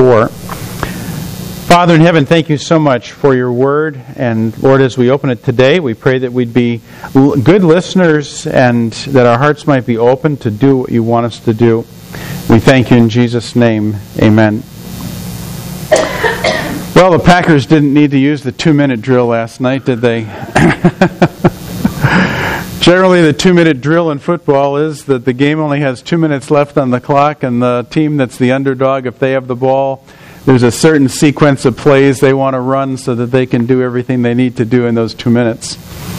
4. Father in heaven, thank you so much for your word. And Lord, as we open it today, we pray that we'd be good listeners and that our hearts might be open to do what you want us to do. We thank you in Jesus' name. Amen. Well, the Packers didn't need to use the 2-minute drill last night, did they? Generally, the 2-minute drill in football is that the game only has 2 minutes left on the clock, and the team that's the underdog, if they have the ball, there's a certain sequence of plays they want to run so that they can do everything they need to do in those 2 minutes.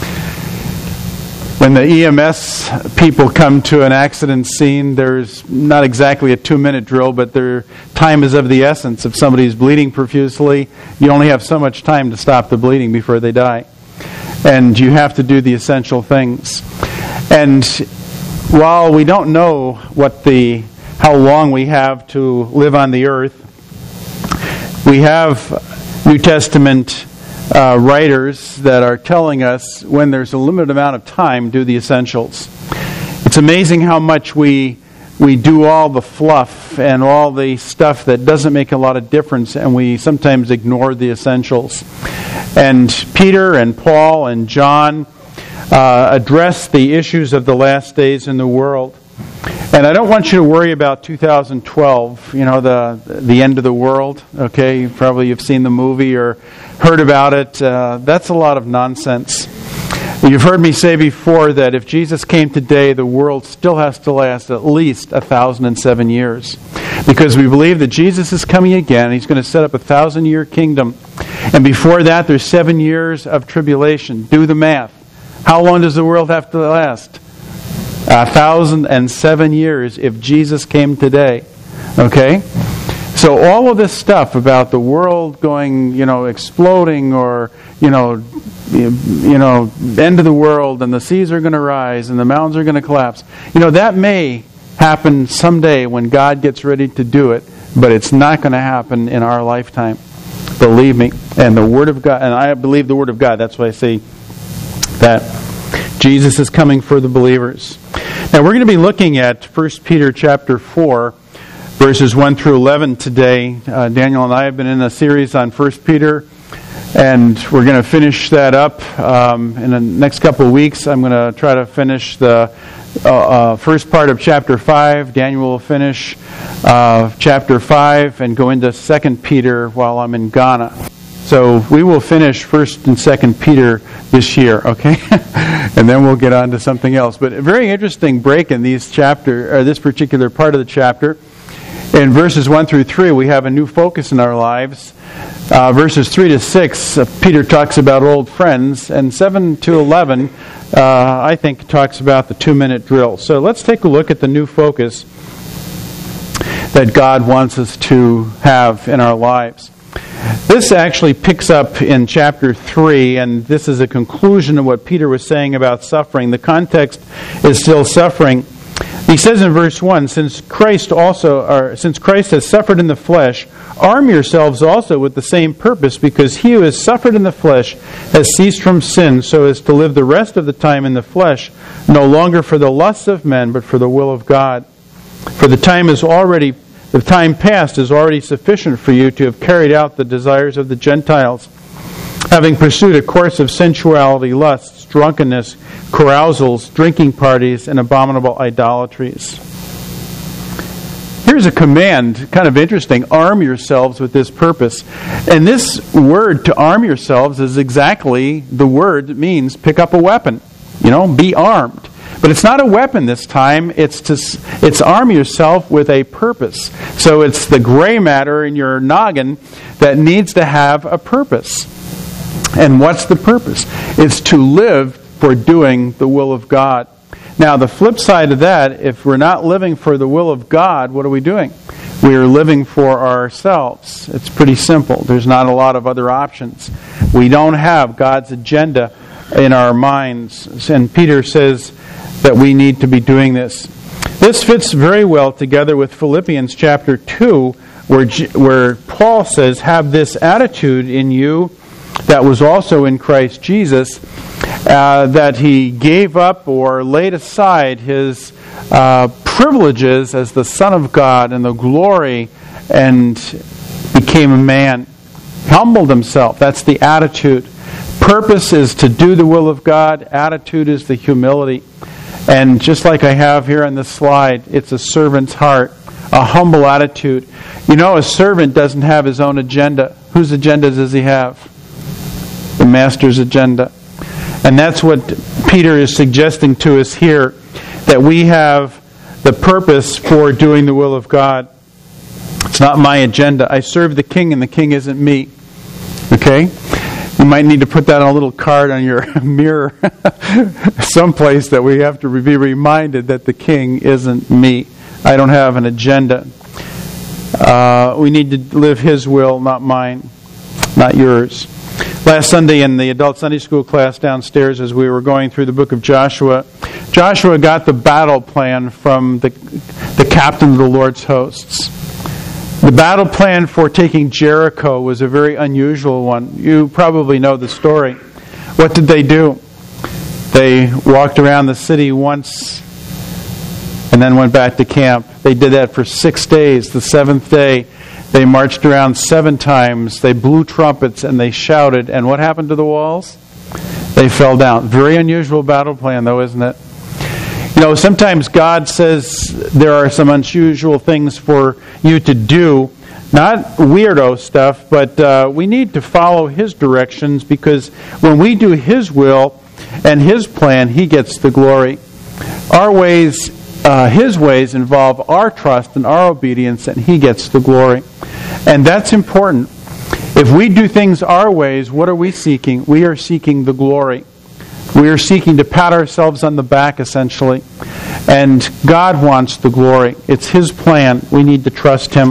When the EMS people come to an accident scene, there's not exactly a 2-minute drill, but their time is of the essence. If somebody's bleeding profusely, you only have so much time to stop the bleeding before they die. And you have to do the essential things. And while we don't know how long we have to live on the earth, we have New Testament writers that are telling us when there's a limited amount of time, do the essentials. It's amazing how much we do all the fluff and all the stuff that doesn't make a lot of difference, and we sometimes ignore the essentials. And Peter and Paul and John address the issues of the last days in the world. And I don't want you to worry about 2012, the end of the world. Okay, you've seen the movie or heard about it. That's a lot of nonsense. You've heard me say before that if Jesus came today, the world still has to last at least 1,007 years. Because we believe that Jesus is coming again. He's going to set up a 1,000-year kingdom. And before that, there's 7 years of tribulation. Do the math. How long does the world have to last? 1,007 years if Jesus came today. Okay? So all of this stuff about the world going, exploding or, end of the world and the seas are going to rise and the mountains are going to collapse. That may happen someday when God gets ready to do it, but it's not going to happen in our lifetime. Believe me. And the Word of God, and I believe the Word of God, that's why I say that Jesus is coming for the believers. Now we're going to be looking at 1 Peter chapter 4, verses 1 through 11 today. Daniel and I have been in a series on 1 Peter, and we're going to finish that up in the next couple of weeks. I'm going to try to finish the first part of chapter 5. Daniel will finish chapter 5 and go into 2 Peter while I'm in Ghana. So we will finish 1 and 2 Peter this year, okay? And then we'll get on to something else. But a very interesting break in this particular part of the chapter. In verses 1 through 3, we have a new focus in our lives. Verses 3 to 6, Peter talks about old friends. And 7 to 11, I think, talks about the 2-minute drill. So let's take a look at the new focus that God wants us to have in our lives. This actually picks up in chapter 3, and this is a conclusion of what Peter was saying about suffering. The context is still suffering. He says in verse 1, Since Christ has suffered in the flesh, arm yourselves also with the same purpose, because he who has suffered in the flesh has ceased from sin, so as to live the rest of the time in the flesh, no longer for the lusts of men, but for the will of God. For the time past is already sufficient for you to have carried out the desires of the Gentiles, having pursued a course of sensuality, lusts, drunkenness, carousals, drinking parties, and abominable idolatries. Here's a command, kind of interesting, arm yourselves with this purpose. And this word, to arm yourselves, is exactly the word that means pick up a weapon. Be armed. But it's not a weapon this time. It's arm yourself with a purpose. So it's the gray matter in your noggin that needs to have a purpose. And what's the purpose? It's to live for doing the will of God. Now, the flip side of that, if we're not living for the will of God, what are we doing? We are living for ourselves. It's pretty simple. There's not a lot of other options. We don't have God's agenda in our minds. And Peter says that we need to be doing this. This fits very well together with Philippians chapter 2, where Paul says, have this attitude in you that was also in Christ Jesus, that he gave up or laid aside his privileges as the Son of God and the glory and became a man, humbled himself. That's the attitude. Purpose is to do the will of God. Attitude is the humility. And just like I have here on this slide, it's a servant's heart, a humble attitude. You know, a servant doesn't have his own agenda. Whose agenda does he have? The master's agenda. And that's what Peter is suggesting to us here, that we have the purpose for doing the will of God. It's not my agenda. I serve the king and the king isn't me. Okay? You might need to put that on a little card on your mirror someplace, that we have to be reminded that the king isn't me. I don't have an agenda. We need to live his will, not mine, not yours. Last Sunday in the adult Sunday school class downstairs, as we were going through the book of Joshua, Joshua got the battle plan from the captain of the Lord's hosts. The battle plan for taking Jericho was a very unusual one. You probably know the story. What did they do? They walked around the city once and then went back to camp. They did that for 6 days. The seventh day, they marched around 7 times. They blew trumpets and they shouted. And what happened to the walls? They fell down. Very unusual battle plan, though, isn't it? You know, sometimes God says there are some unusual things for you to do. Not weirdo stuff, but we need to follow His directions, because when we do His will and His plan, He gets the glory. Our ways, His ways involve our trust and our obedience, and He gets the glory. And that's important. If we do things our ways, what are we seeking? We are seeking the glory. We are seeking to pat ourselves on the back, essentially. And God wants the glory. It's His plan. We need to trust Him.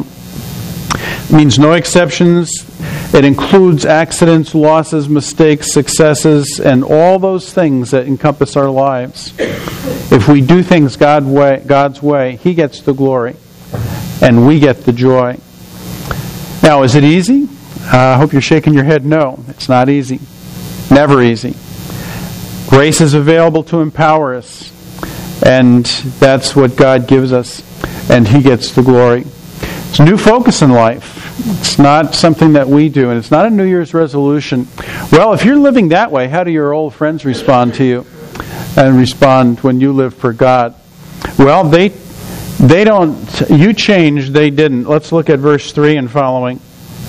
It means no exceptions. It includes accidents, losses, mistakes, successes, and all those things that encompass our lives. If we do things God's way, He gets the glory, and we get the joy. Now, is it easy? I hope you're shaking your head no. It's not easy. Never easy. Grace is available to empower us, and that's what God gives us, and He gets the glory. It's a new focus in life. It's not something that we do, and it's not a New Year's resolution. Well, if you're living that way, how do your old friends respond to you and respond when you live for God? Well, they don't. You changed, they didn't. Let's look at verse 3 and following.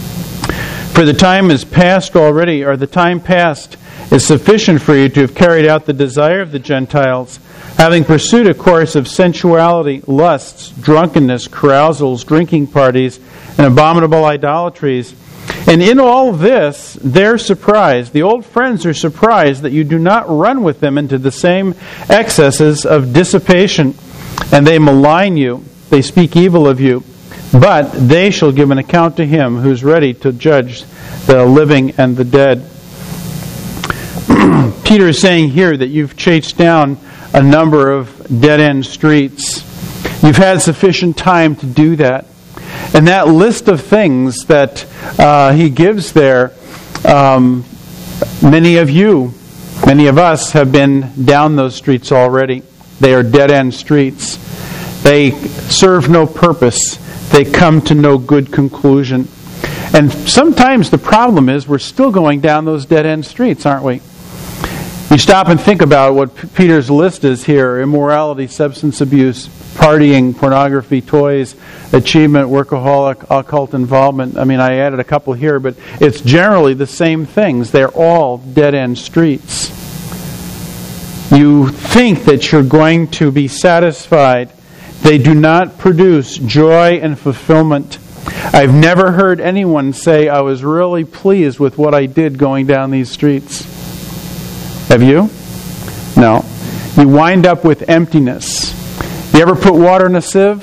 For the time is past already, or the time past is sufficient for you to have carried out the desire of the Gentiles, having pursued a course of sensuality, lusts, drunkenness, carousals, drinking parties, and abominable idolatries. And in all this, they're surprised. The old friends are surprised that you do not run with them into the same excesses of dissipation. And they malign you. They speak evil of you. But they shall give an account to Him who's ready to judge the living and the dead. Peter is saying here that you've chased down a number of dead-end streets. You've had sufficient time to do that. And that list of things that he gives there, many of us have been down those streets already. They are dead-end streets. They serve no purpose. They come to no good conclusion. And sometimes the problem is we're still going down those dead-end streets, aren't we? You stop and think about what Peter's list is here: immorality, substance abuse, partying, pornography, toys, achievement, workaholic, occult involvement. I mean, I added a couple here, but it's generally the same things. They're all dead-end streets. You think that you're going to be satisfied. They do not produce joy and fulfillment. I've never heard anyone say, I was really pleased with what I did going down these streets. Have you? No. You wind up with emptiness. You ever put water in a sieve?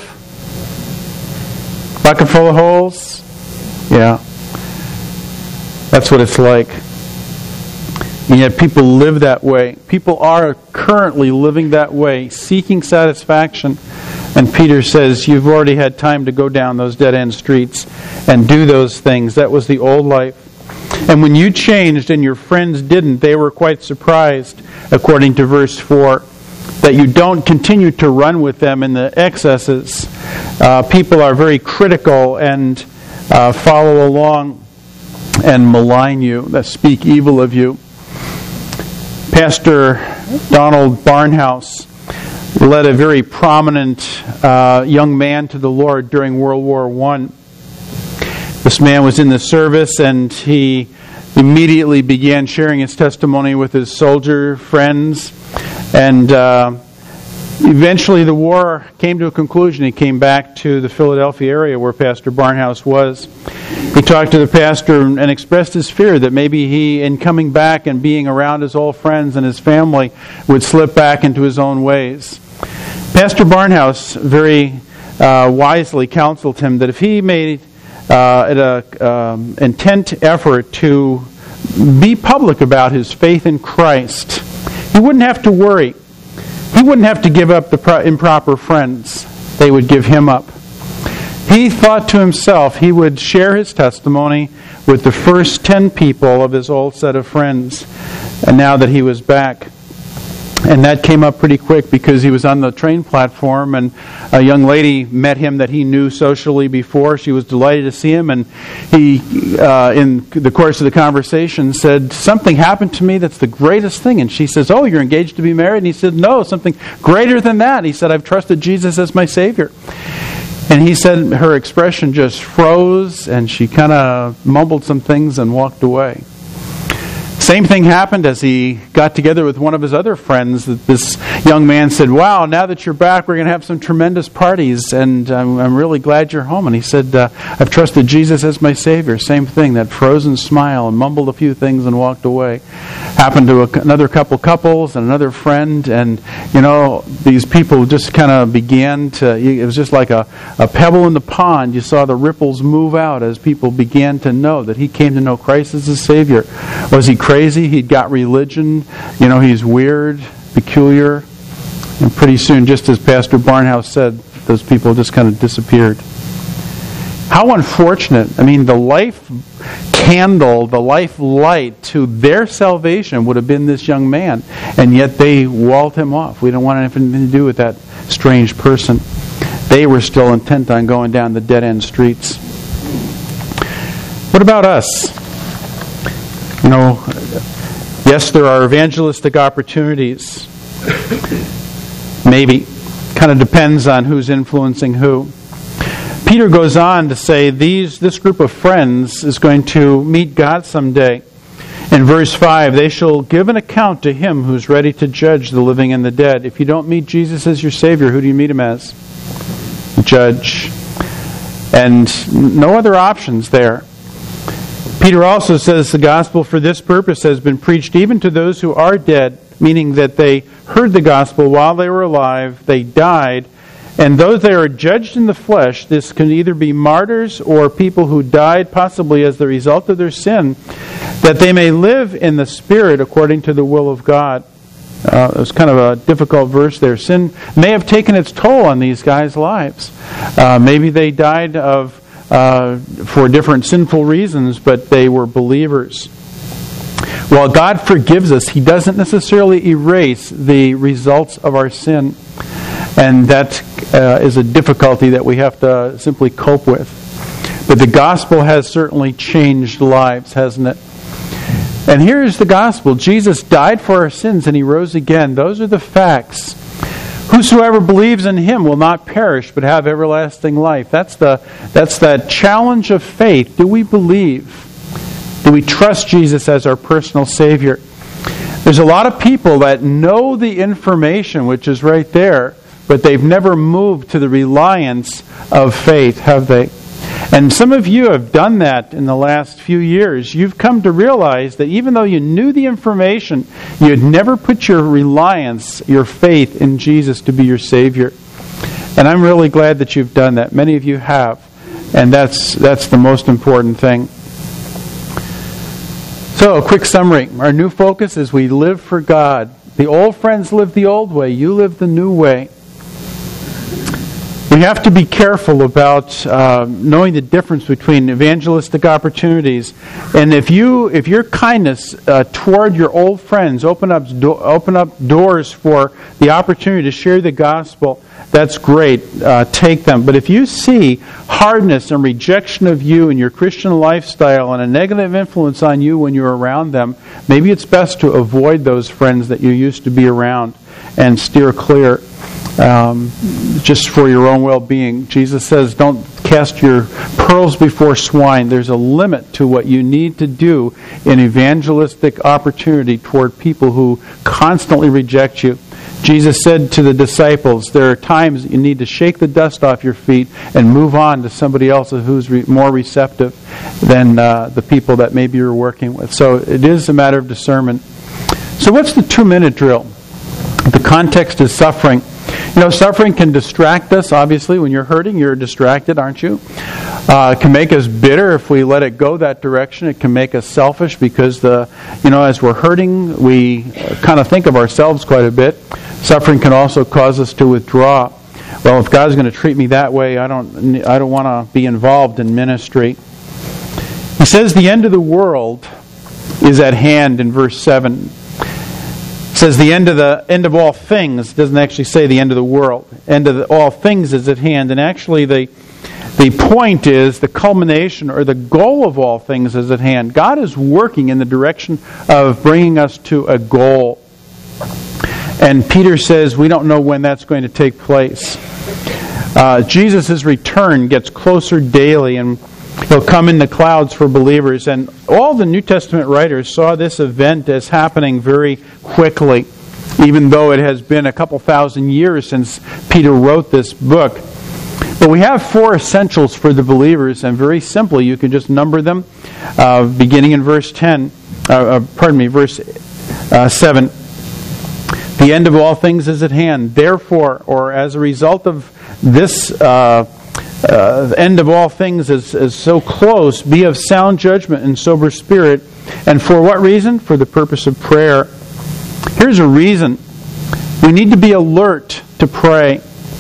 Bucket full of holes? Yeah. That's what it's like. And yet people live that way. People are currently living that way, seeking satisfaction. And Peter says, you've already had time to go down those dead-end streets and do those things. That was the old life. And when you changed and your friends didn't, they were quite surprised, according to verse 4, that you don't continue to run with them in the excesses. People are very critical and follow along and malign you, that speak evil of you. Pastor Donald Barnhouse led a very prominent young man to the Lord during World War I. This man was in the service, and he immediately began sharing his testimony with his soldier friends. And eventually the war came to a conclusion. He came back to the Philadelphia area where Pastor Barnhouse was. He talked to the pastor and expressed his fear that maybe he, in coming back and being around his old friends and his family, would slip back into his own ways. Pastor Barnhouse very wisely counseled him that if he made an intent effort to be public about his faith in Christ, he wouldn't have to worry. He wouldn't have to give up the improper friends. They would give him up. He thought to himself he would share his testimony with the first 10 people of his old set of friends, and now that he was back. And that came up pretty quick because he was on the train platform, and a young lady met him that he knew socially before. She was delighted to see him, and he, in the course of the conversation, said, "Something happened to me that's the greatest thing." And she says, "Oh, you're engaged to be married?" And he said, "No, something greater than that." He said, "I've trusted Jesus as my Savior." And he said her expression just froze, and she kind of mumbled some things and walked away. Same thing happened as he got together with one of his other friends. That this young man said, "Wow, now that you're back, we're going to have some tremendous parties, and I'm really glad you're home." And he said, "I've trusted Jesus as my Savior." Same thing, that frozen smile, and mumbled a few things and walked away. Happened to another couples and another friend, and these people just kind of began to, it was just like a pebble in the pond. You saw the ripples move out as people began to know that he came to know Christ as his Savior. Was he crazy? He'd got religion. He's weird, peculiar. And pretty soon, just as Pastor Barnhouse said, those people just kind of disappeared. How unfortunate. I mean, the life candle, the life light to their salvation would have been this young man. And yet they walled him off. We don't want anything to do with that strange person. They were still intent on going down the dead-end streets. What about us? Yes, there are evangelistic opportunities. Maybe. Kind of depends on who's influencing who. Peter goes on to say this group of friends is going to meet God someday. In verse 5, they shall give an account to him who's ready to judge the living and the dead. If you don't meet Jesus as your Savior, who do you meet him as? Judge. And no other options there. Peter also says the gospel for this purpose has been preached even to those who are dead, meaning that they heard the gospel while they were alive, they died, and though they are judged in the flesh, this can either be martyrs or people who died possibly as the result of their sin, that they may live in the Spirit according to the will of God. It was kind of a difficult verse there. Sin may have taken its toll on these guys' lives. Maybe they died for different sinful reasons, but they were believers. While God forgives us, He doesn't necessarily erase the results of our sin. And that is a difficulty that we have to simply cope with. But the gospel has certainly changed lives, hasn't it? And here's the gospel. Jesus died for our sins and He rose again. Those are the facts. Whosoever believes in Him will not perish but have everlasting life. That's that challenge of faith. Do we believe? Do we trust Jesus as our personal Savior? There's a lot of people that know the information, which is right there, but they've never moved to the reliance of faith, have they? And some of you have done that in the last few years. You've come to realize that even though you knew the information, you had never put your reliance, your faith in Jesus to be your Savior. And I'm really glad that you've done that. Many of you have. And that's the most important thing. So, a quick summary. Our new focus is we live for God. The old friends lived the old way. You live the new way. We have to be careful about knowing the difference between evangelistic opportunities, and if your kindness toward your old friends open up doors for the opportunity to share the gospel, that's great. Take them. But if you see hardness and rejection of you and your Christian lifestyle and a negative influence on you when you're around them, maybe it's best to avoid those friends that you used to be around and steer clear. Just for your own well-being. Jesus says, don't cast your pearls before swine. There's a limit to what you need to do in evangelistic opportunity toward people who constantly reject you. Jesus said to the disciples, there are times you need to shake the dust off your feet and move on to somebody else who's more receptive than the people that maybe you're working with. So it is a matter of discernment. So what's the 2-minute drill? The context is suffering. Suffering can distract us. Obviously, when you're hurting, you're distracted, aren't you? It can make us bitter if we let it go that direction. It can make us selfish because, as we're hurting, we kind of think of ourselves quite a bit. Suffering can also cause us to withdraw. Well, if God's going to treat me that way, I don't want to be involved in ministry. He says the end of the world is at hand in verse 7. It says the end of all things. It doesn't actually say the end of the world. End of all things is at hand. And actually the point is the culmination or the goal of all things is at hand. God is working in the direction of bringing us to a goal. And Peter says we don't know when that's going to take place. Jesus' return gets closer daily, and He'll come in the clouds for believers. And all the New Testament writers saw this event as happening very quickly, even though it has been a couple thousand years since Peter wrote this book. But we have 4 essentials for the believers, and very simply, you can just number them, beginning in verse 7. The end of all things is at hand. Therefore, or as a result of this end of all things is so close, be of sound judgment and sober spirit. And for what reason? For the purpose of prayer. Here's a reason. We need to be alert to pray.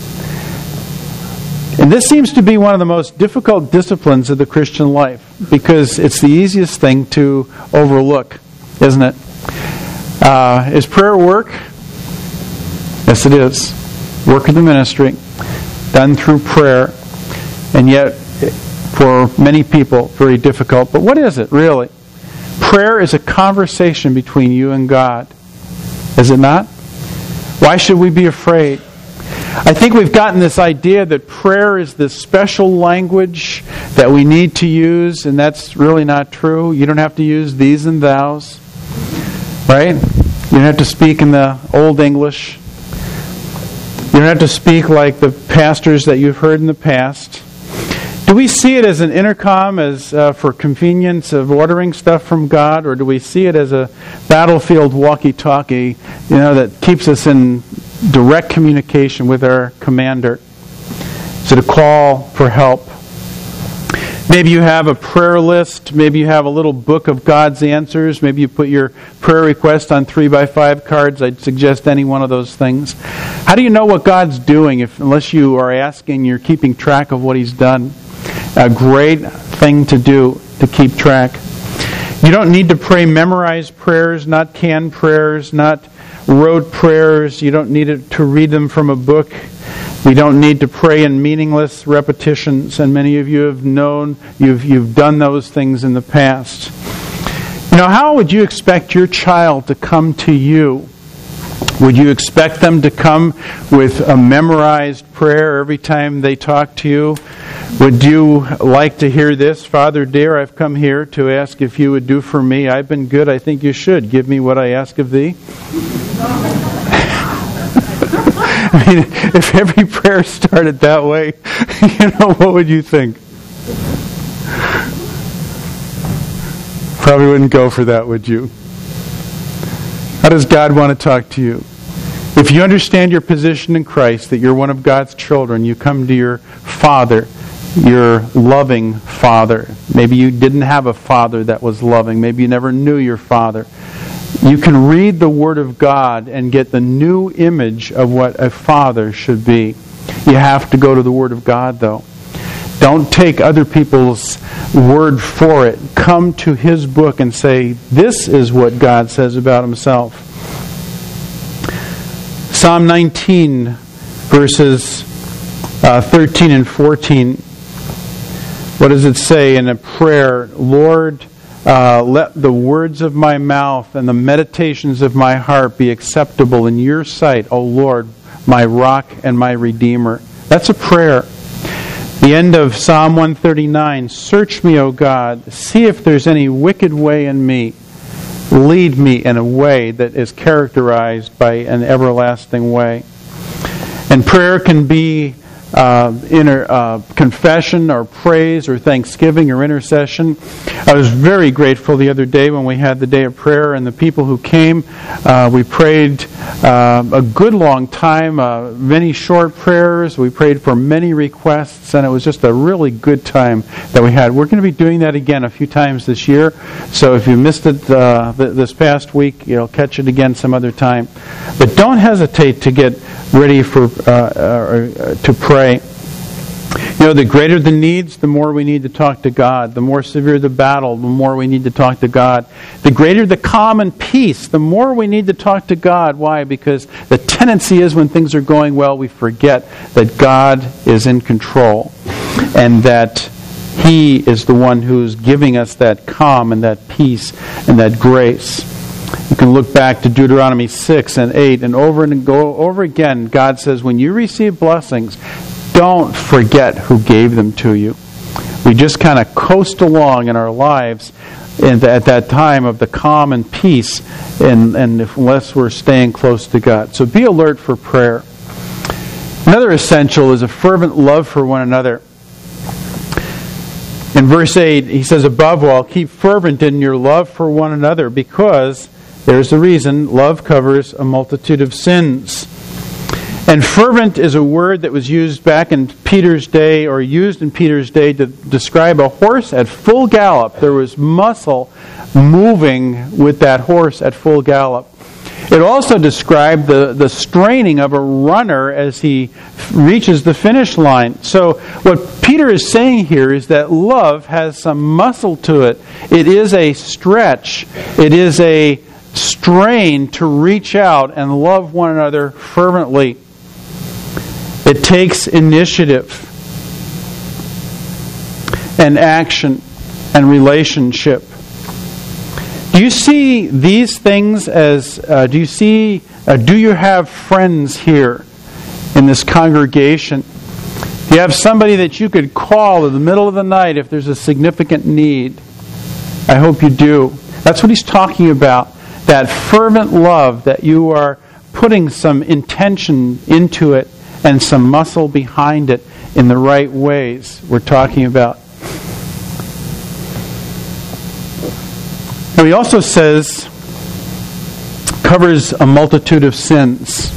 And this seems to be one of the most difficult disciplines of the Christian life, because it's the easiest thing to overlook, isn't it? Is prayer work? Yes, it is. Work of the ministry, done through prayer. And yet, for many people, very difficult. But what is it, really? Prayer is a conversation between you and God. Is it not? Why should we be afraid? I think we've gotten this idea that prayer is this special language that we need to use, and that's really not true. You don't have to use these and thous. Right? You don't have to speak in the Old English. You don't have to speak like the pastors that you've heard in the past. Do we see it as an intercom, as for convenience of ordering stuff from God, or do we see it as a battlefield walkie-talkie, that keeps us in direct communication with our commander? Is it a call for help? Maybe you have a prayer list. Maybe you have a little book of God's answers. Maybe you put your prayer request on 3x5 cards. I'd suggest any one of those things. How do you know what God's doing unless you are asking, you're keeping track of what He's done? A great thing to do to keep track. You don't need to pray memorized prayers, not canned prayers, not rote prayers. You don't need to read them from a book. We don't need to pray in meaningless repetitions, and many of you have known you've done those things in the past. How would you expect your child to come to you? Would you expect them to come with a memorized prayer every time they talk to you? Would you like to hear this? Father dear, I've come here to ask if you would do for me. I've been good. I think you should. Give me what I ask of thee. If every prayer started that way, what would you think? Probably wouldn't go for that, would you? How does God want to talk to you? If you understand your position in Christ, that you're one of God's children, you come to your Father, your loving Father. Maybe you didn't have a father that was loving. Maybe you never knew your father. You can read the Word of God and get the new image of what a father should be. You have to go to the Word of God, though. Don't take other people's word for it. Come to His book and say, this is what God says about Himself. Psalm 19, verses 13 and 14. What does it say in a prayer? Lord, let the words of my mouth and the meditations of my heart be acceptable in your sight, O Lord, my rock and my redeemer. That's a prayer. The end of Psalm 139, search me, O God, see if there's any wicked way in me. Lead me in a way that is characterized by an everlasting way. And prayer can be confession or praise or thanksgiving or intercession. I was very grateful the other day when we had the day of prayer, and the people who came, we prayed a good long time, many short prayers. We prayed for many requests, and it was just a really good time that we had. We're going to be doing that again a few times this year, so if you missed it this past week, you'll catch it again some other time. But don't hesitate to get ready for to pray. You know, the greater the needs, the more we need to talk to God. The more severe the battle, the more we need to talk to God. The greater the calm and peace, the more we need to talk to God. Why? Because the tendency is when things are going well, we forget that God is in control and that He is the one who's giving us that calm and that peace and that grace. You can look back to Deuteronomy 6 and 8 and over again, God says, when you receive blessings, don't forget who gave them to you. We just kind of coast along in our lives at that time of the calm and peace, and unless we're staying close to God. So be alert for prayer. Another essential is a fervent love for one another. In verse 8, he says, above all, keep fervent in your love for one another, because, there's the reason, love covers a multitude of sins. And fervent is a word that was used back in Peter's day, or used in Peter's day, to describe a horse at full gallop. There was muscle moving with that horse at full gallop. It also described the straining of a runner as he reaches the finish line. So what Peter is saying here is that love has some muscle to it. It is a stretch. It is a strain to reach out and love one another fervently. It takes initiative and action and relationship. Do you see these things as, do you have friends here in this congregation? Do you have somebody that you could call in the middle of the night if there's a significant need? I hope you do. That's what he's talking about. That fervent love, that you are putting some intention into it and some muscle behind it in the right ways we're talking about. And he also says, covers a multitude of sins.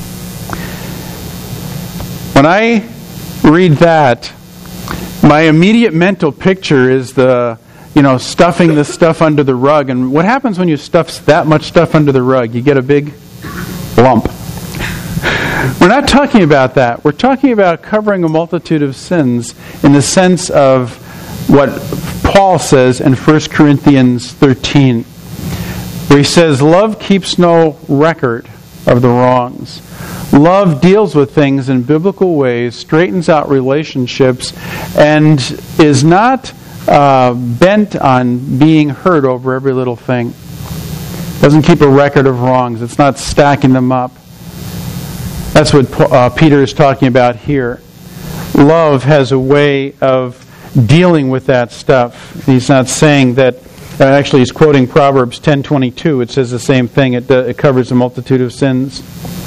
When I read that, my immediate mental picture is stuffing the stuff under the rug. And what happens when you stuff that much stuff under the rug? You get a big lump. We're not talking about that. We're talking about covering a multitude of sins in the sense of what Paul says in 1 Corinthians 13, where he says, love keeps no record of the wrongs. Love deals with things in biblical ways, straightens out relationships, and is not bent on being hurt over every little thing. Doesn't keep a record of wrongs. It's not stacking them up. That's what Peter is talking about here. Love has a way of dealing with that stuff. He's not saying that. Actually, he's quoting Proverbs 10:22. It says the same thing. It covers a multitude of sins.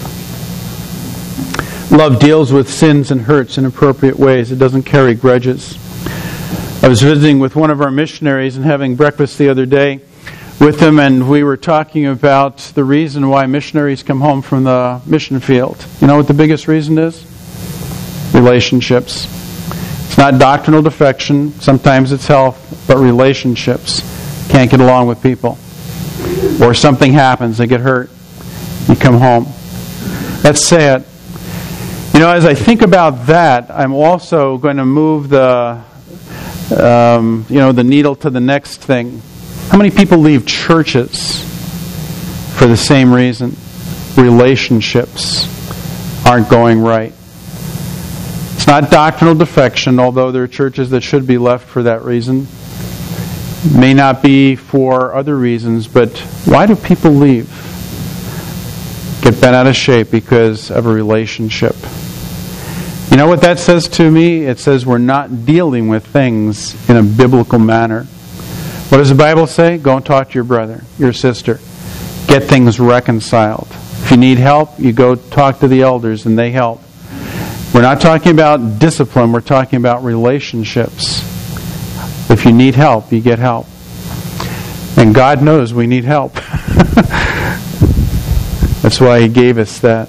Love deals with sins and hurts in appropriate ways. It doesn't carry grudges. I was visiting with one of our missionaries and having breakfast the other day with him, and we were talking about the reason why missionaries come home from the mission field. You know what the biggest reason is? Relationships. It's not doctrinal defection. Sometimes it's health, but relationships. Can't get along with people. Or something happens, they get hurt. You come home. That's sad. As I think about that, I'm also going to move the needle to the next thing. How many people leave churches for the same reason? Relationships aren't going right. It's not doctrinal defection, although there are churches that should be left for that reason. May not be for other reasons, but why do people leave? Get bent out of shape because of a relationship. You know what that says to me? It says we're not dealing with things in a biblical manner. What does the Bible say? Go and talk to your brother, your sister. Get things reconciled. If you need help, you go talk to the elders and they help. We're not talking about discipline, we're talking about relationships. If you need help, you get help. And God knows we need help. That's why He gave us that.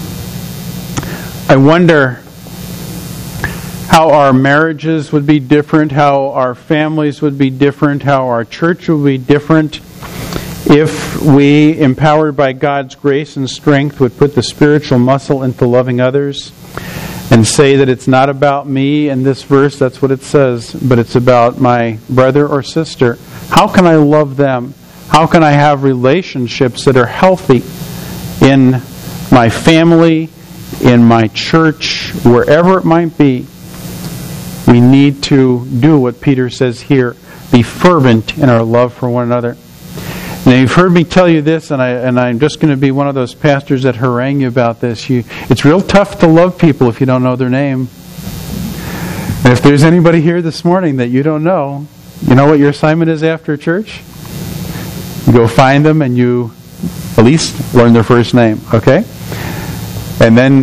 I wonder how our marriages would be different, how our families would be different, how our church would be different if we, empowered by God's grace and strength, would put the spiritual muscle into loving others and say that it's not about me in this verse, that's what it says, but it's about my brother or sister. How can I love them? How can I have relationships that are healthy in my family, in my church, wherever it might be? We need to do what Peter says here, be fervent in our love for one another. Now, you've heard me tell you this, and I'm just going to be one of those pastors that harangue you about this. It's real tough to love people if you don't know their name. And if there's anybody here this morning that you don't know, you know what your assignment is after church? You go find them and you at least learn their first name, okay? And then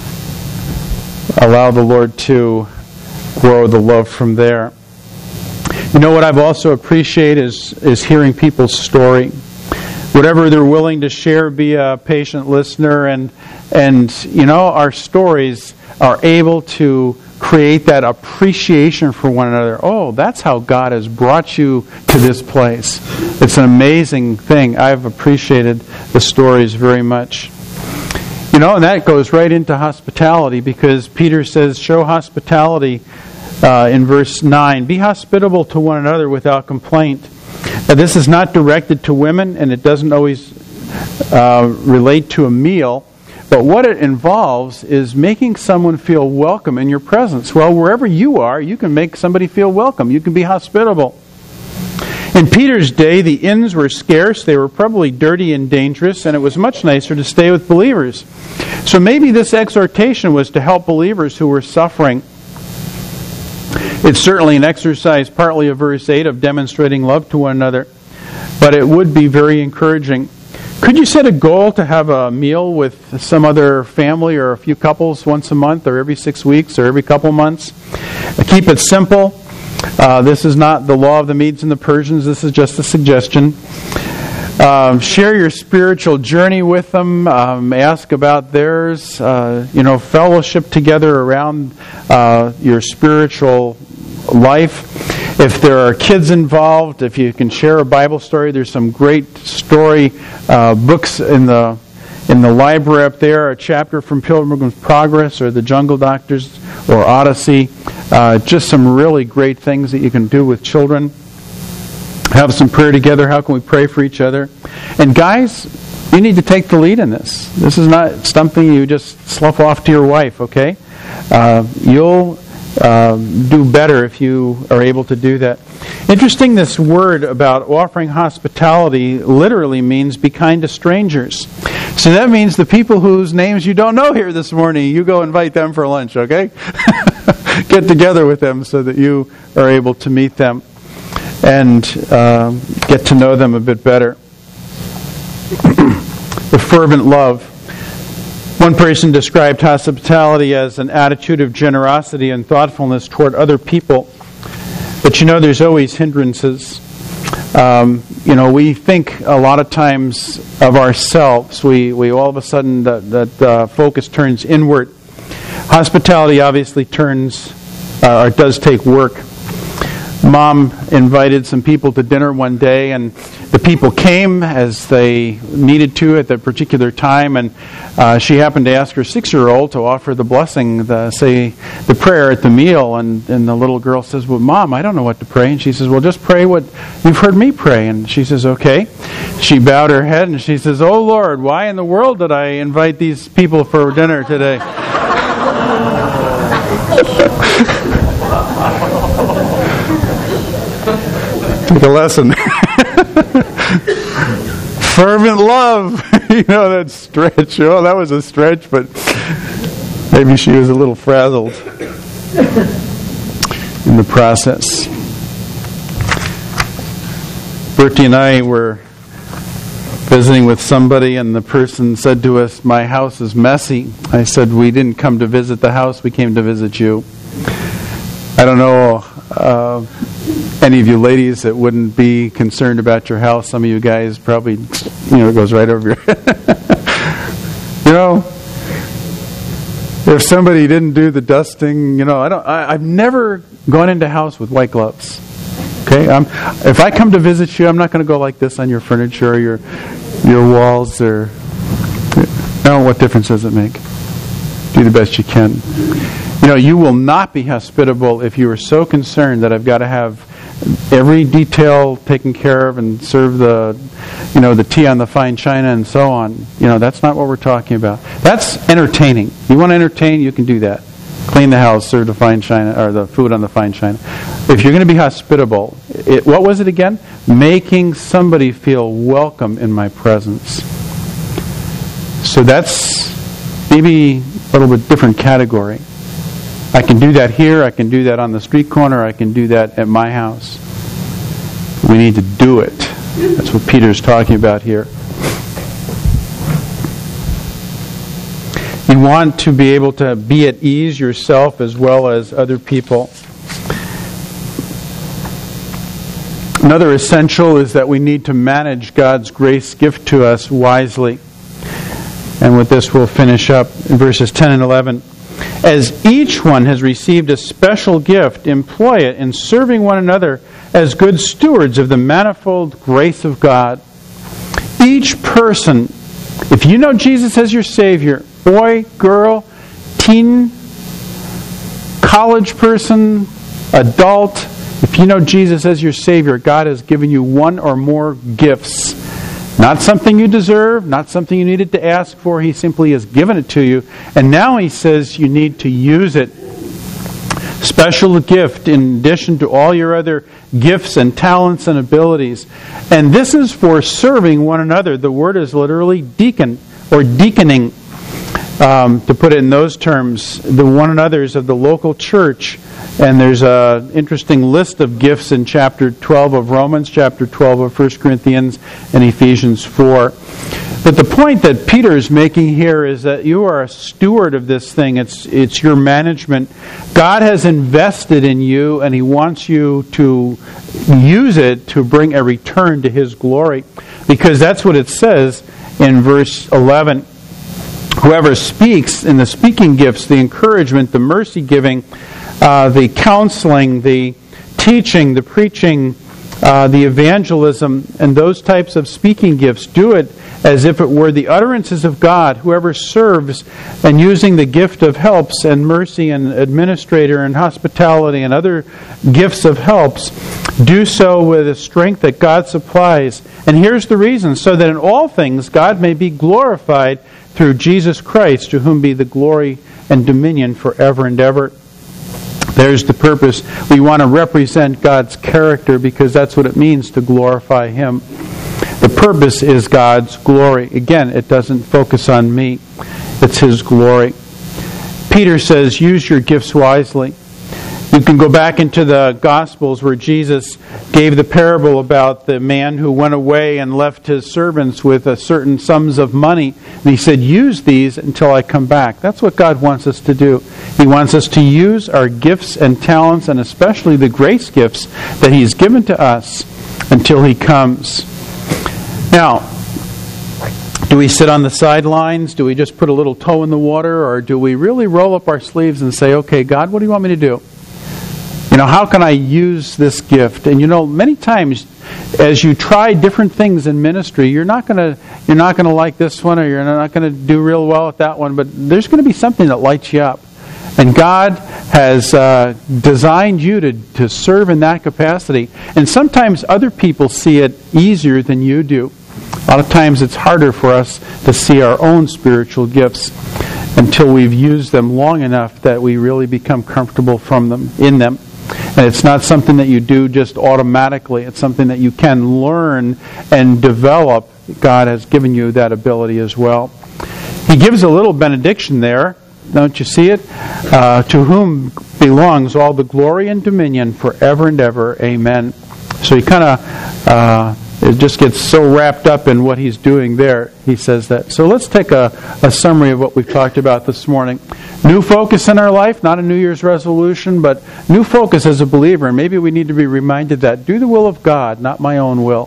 allow the Lord to grow the love from there. You know what I've also appreciated is hearing people's story. Whatever they're willing to share, be a patient listener, and our stories are able to create that appreciation for one another. Oh, that's how God has brought you to this place. It's an amazing thing. I've appreciated the stories very much. And that goes right into hospitality, because Peter says, show hospitality in verse 9. Be hospitable to one another without complaint. Now, this is not directed to women, and it doesn't always relate to a meal. But what it involves is making someone feel welcome in your presence. Well, wherever you are, you can make somebody feel welcome. You can be hospitable. In Peter's day, the inns were scarce. They were probably dirty and dangerous, and it was much nicer to stay with believers. So maybe this exhortation was to help believers who were suffering. It's certainly an exercise, partly of verse 8, of demonstrating love to one another, but it would be very encouraging. Could you set a goal to have a meal with some other family or a few couples once a month or every 6 weeks or every couple months? Keep it simple. This is not the law of the Medes and the Persians. This is just a suggestion. Share your spiritual journey with them. Ask about theirs. Fellowship together around your spiritual life. If there are kids involved, if you can share a Bible story, there's some great story books in the library up there. A chapter from Pilgrim's Progress or the Jungle Doctors or Odyssey. Just some really great things that you can do with children. Have some prayer together. How can we pray for each other? And guys, you need to take the lead in this. This is not something you just slough off to your wife, okay? You'll do better if you are able to do that. Interesting, this word about offering hospitality literally means be kind to strangers. So that means the people whose names you don't know here this morning, you go invite them for lunch, okay? Get together with them so that you are able to meet them and get to know them a bit better. The fervent love. One person described hospitality as an attitude of generosity and thoughtfulness toward other people. But there's always hindrances. We think a lot of times of ourselves. We all of a sudden, that focus turns inward. Hospitality obviously does take work. Mom invited some people to dinner one day, and the people came as they needed to at that particular time, and she happened to ask her 6-year-old to offer the blessing, say the prayer at the meal, and the little girl says, well, Mom, I don't know what to pray. And she says, well, just pray what you've heard me pray. And she says, okay. She bowed her head, and she says, oh, Lord, why in the world did I invite these people for dinner today? Take a lesson. Fervent love. That stretch. Oh, that was a stretch, but maybe she was a little frazzled in the process. Bertie and I were visiting with somebody, and the person said to us, my house is messy. I said, we didn't come to visit the house, we came to visit you. I don't know any of you ladies that wouldn't be concerned about your house. Some of you guys probably, it goes right over your head. If somebody didn't do the dusting, I've never gone into a house with white gloves. Okay, if I come to visit you, I'm not going to go like this on your furniture or your walls. Or what difference does it make? Do the best you can. You will not be hospitable if you are so concerned that I've got to have every detail taken care of and serve the tea on the fine china and so on. That's not what we're talking about. That's entertaining. You want to entertain, you can do that. Clean the house, serve the fine china, or the food on the fine china. If you're going to be hospitable, what was it again? Making somebody feel welcome in my presence. So that's maybe a little bit different category. I can do that here, I can do that on the street corner, I can do that at my house. We need to do it. That's what Peter's talking about here. You want to be able to be at ease yourself as well as other people. Another essential is that we need to manage God's grace gift to us wisely. And with this we'll finish up in verses 10 and 11. As each one has received a special gift, employ it in serving one another as good stewards of the manifold grace of God. Each person, if you know Jesus as your Savior, boy, girl, teen, college person, adult, if you know Jesus as your Savior, God has given you one or more gifts. Not something you deserve, not something you needed to ask for. He simply has given it to you. And now He says you need to use it. Special gift in addition to all your other gifts and talents and abilities. And this is for serving one another. The word is literally deacon or deaconing. To put it in those terms, the one another's of the local church. And there's an interesting list of gifts in chapter 12 of Romans, chapter 12 of 1 Corinthians, and Ephesians 4. But the point that Peter is making here is that you are a steward of this thing. It's your management. God has invested in you, and He wants you to use it to bring a return to His glory. Because that's what it says in verse 11. Whoever speaks in the speaking gifts, the encouragement, the mercy giving, the counseling, the teaching, the preaching, the evangelism, and those types of speaking gifts, do it as if it were the utterances of God. Whoever serves and using the gift of helps and mercy and administrator and hospitality and other gifts of helps, do so with the strength that God supplies. And here's the reason, so that in all things God may be glorified through Jesus Christ, to whom be the glory and dominion forever and ever. There's the purpose. We want to represent God's character because that's what it means to glorify Him. The purpose is God's glory. Again, it doesn't focus on me. It's His glory. Peter says, use your gifts wisely. You can go back into the Gospels where Jesus gave the parable about the man who went away and left his servants with a certain sums of money. And He said, use these until I come back. That's what God wants us to do. He wants us to use our gifts and talents, and especially the grace gifts that He's given to us until He comes. Now, do we sit on the sidelines? Do we just put a little toe in the water? Or do we really roll up our sleeves and say, okay, God, what do you want me to do? How can I use this gift? And many times as you try different things in ministry, you're not going to like this one, or you're not going to do real well at that one, but there's going to be something that lights you up. And God has designed you to serve in that capacity. And sometimes other people see it easier than you do. A lot of times it's harder for us to see our own spiritual gifts until we've used them long enough that we really become comfortable in them. And it's not something that you do just automatically. It's something that you can learn and develop. God has given you that ability as well. He gives a little benediction there. Don't you see it? To whom belongs all the glory and dominion forever and ever. Amen. So he kind of it just gets so wrapped up in what he's doing there. He says that. So let's take a summary of what we've talked about this morning. New focus in our life, not a New Year's resolution, but new focus as a believer. And maybe we need to be reminded that. Do the will of God, not my own will.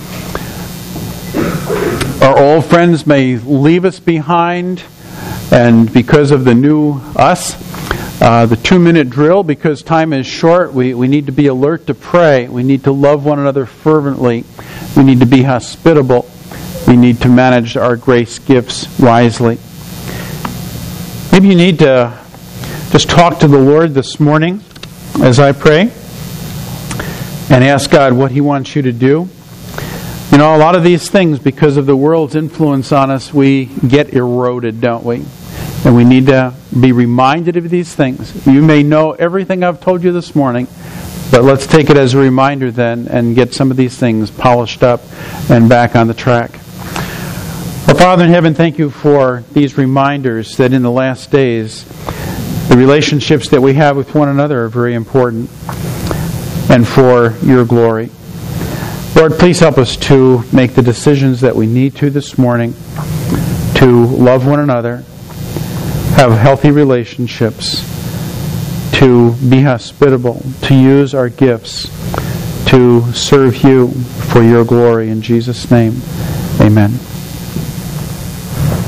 Our old friends may leave us behind, and because of the new us, the 2-minute drill, because time is short, we need to be alert to pray. We need to love one another fervently. We need to be hospitable. We need to manage our grace gifts wisely. Maybe you need to just talk to the Lord this morning as I pray and ask God what He wants you to do. A lot of these things, because of the world's influence on us, we get eroded, don't we? And we need to be reminded of these things. You may know everything I've told you this morning, but let's take it as a reminder then and get some of these things polished up and back on the track. Our Father in heaven, thank you for these reminders that in the last days, the relationships that we have with one another are very important, and for your glory. Lord, please help us to make the decisions that we need to this morning to love one another, have healthy relationships, to be hospitable, to use our gifts to serve you for your glory. In Jesus' name, amen.